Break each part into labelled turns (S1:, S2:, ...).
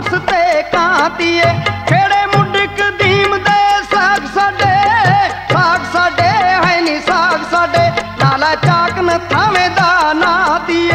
S1: ਹੰਸ ਤੇ ਕਾਂਤੀਏ। ਖੇੜੇ ਮੁੱਢ ਕਦੀਮ ਦੇ ਸਾਗ ਸਾਡੇ ਹੈ ਨੀ ਸਾਗ ਸਾਡੇ। ਲਾਲਾ ਚਾਕ ਨ ਥਾਵੇਂ ਦਾ ਨਾਂ ਦੀਏ।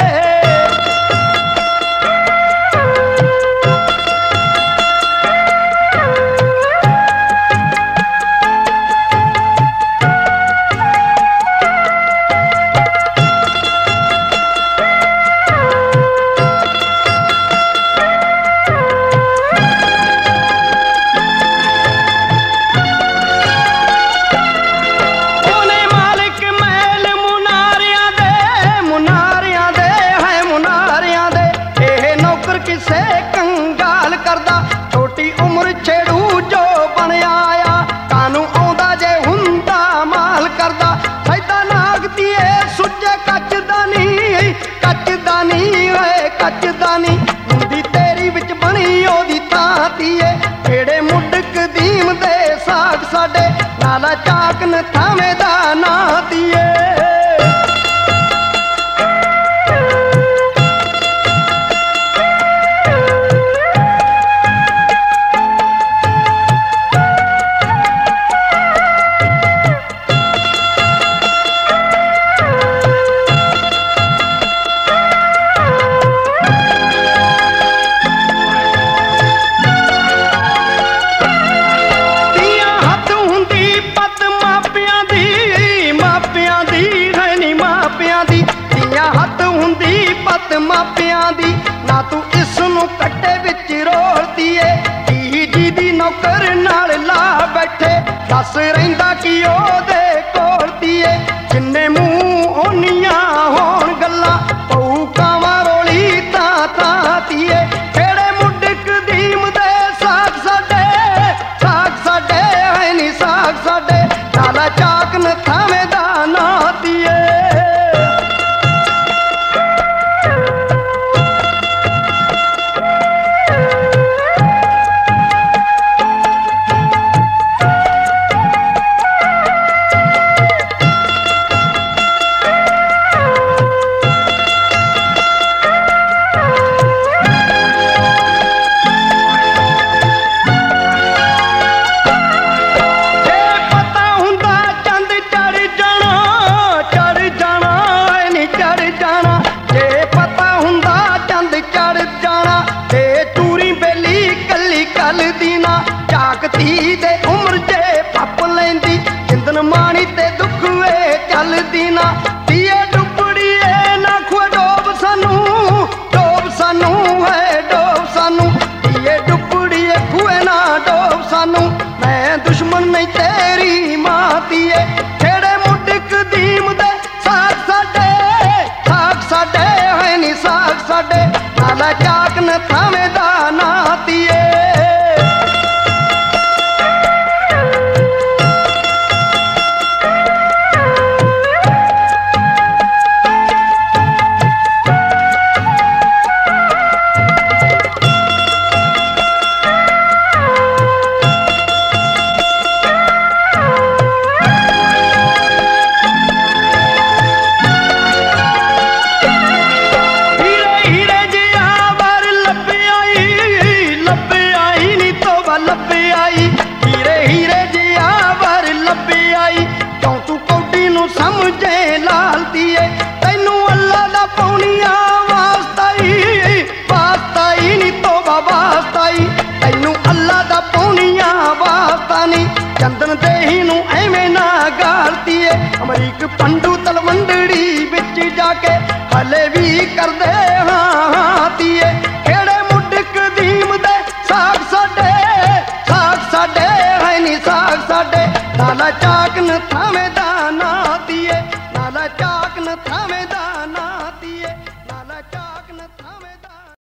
S1: ਕਿਸੇ ਕੰਗਾਲ ਕਰਦਾ ਛੋਟੀ ਉਮਰ ਛੇੜੂ ਜੋ ਬਣਿਆ ਆ। ਕਾਨੂੰ ਆਉਂਦਾ ਜੇ ਹੁੰਦਾ ਮਾਲ ਕਰਦਾ। ਸੈਦਾ ਨਾਗਤੀਏ ਸੁੱਚੇ ਕੱਚ ਦਾ ਨੀ ਓਏ ਕੱਚ ਦਾ ਨੀ। ਹੁੰਦੀ ਤੇਰੀ ਵਿੱਚ ਬਣੀ ਉਹਦੀ ਥਾਂ ਤੀਏ। ਖੇੜੇ ਮੁੱਢ ਕਦੀਮ ਦੇ ਸਾਗ ਸਾਡੇ। ਲਾਲਾ ਚਾਕ ਨ ਥਾਵੇਂ ਦਾ ਨਾਂ ਤੀਏ। ਮਾਪਿਆਂ ਦੀ ਨਾ ਤੂੰ ਇਸ ਨੂੰ ਕੱਟੇ ਵਿੱਚ ਰੋਲਦੀਏ। ਜੀ ਦੀ ਨੌਕਰ ਨਾਲ ਲਾ ਬੈਠੇ ਦੱਸ ਰਹਿੰਦਾ ਕੀ ਉਹਦੇ ਕੋਲ ਦੀਏ। ਜਿੰਨੇ ਮੂੰਹ ਓਨੀਆਂ ਹੋਣ ਗੱਲਾਂ ਪਊ ਕਾਵਾਂ ਰੋਲੀ ਤਾਂ ਤੀਏ। ਖੇੜੇ ਮੁੱਢ ਕਦੀਮ ਦੇ ਸਾਗ ਸਾਡੇ ਹੈ ਨੀ ਸਾਗ ਸਾਡੇ। ਲਾਲਾ ਚਾਕ ਨ ਥਾਵੇਂ ਦਾ ਨਾਂ ਦੀਏ। ਝਾਕਤੀ ਦੇ ਉਮਰ ਜੇ ਪੱਪ ਲੈਂਦੀ। ਜਿੰਦਨ ਮਾਣੀ ਤੇ ਦੁੱਖ ਵੇ ਚੱਲਦੀ ਨਾ। ਧੀਏ ਡੁੱਬੜੀਏ ਨਾ ਖੁਆ ਡੋਬ ਸਾਨੂੰ ਹੈ ਡੋਬ ਸਾਨੂੰ। ਧੀਏ ਡੁੱਬੜੀਏ ਖੂਏ ਨਾ ਡੋਬ ਸਾਨੂੰ। ਮੈਂ ਦੁਸ਼ਮਣ ਨਹੀਂ ਤੇਰੀ ਮਾਂ ਧੀਏ। ਖੇੜੇ ਮੁੱਢ ਕਦੀਮ ਦੇ ਸਾਗ ਸਾਡੇ ਹੈ ਨੀ ਸਾਗ ਸਾਡੇ। ਲਾਲਾ ਚਾਕ ਨ ਥਾਵੇਂ ਦਾ ਨਾਂ ਧੀਏ। ਸਮਝੇ ਲਾਲਦੀਏ ਤੈਨੂੰ ਅੱਲਾ ਦਾ ਪੌਣੀਆਂ ਵਾਸਤਾਈ ਨੀ ਤੋਬਾ ਵਾਸਤਾਈ। ਤੈਨੂੰ ਅੱਲਾ ਦਾ ਪੌਣੀਆਂ ਵਾਸਤਾ ਨੀ। ਚੰਦਨ ਦੇਹੀ ਨੂੰ ਐਵੇਂ ਨਾ ਗਾਲਦੀਏ। ਅਮਰੀਕ ਪੰਡੂ ਤਲਵੰਡੜੀ ਵਿੱਚ ਜਾ ਕੇ ਹਲੇ ਵੀ ਕਰਦੇ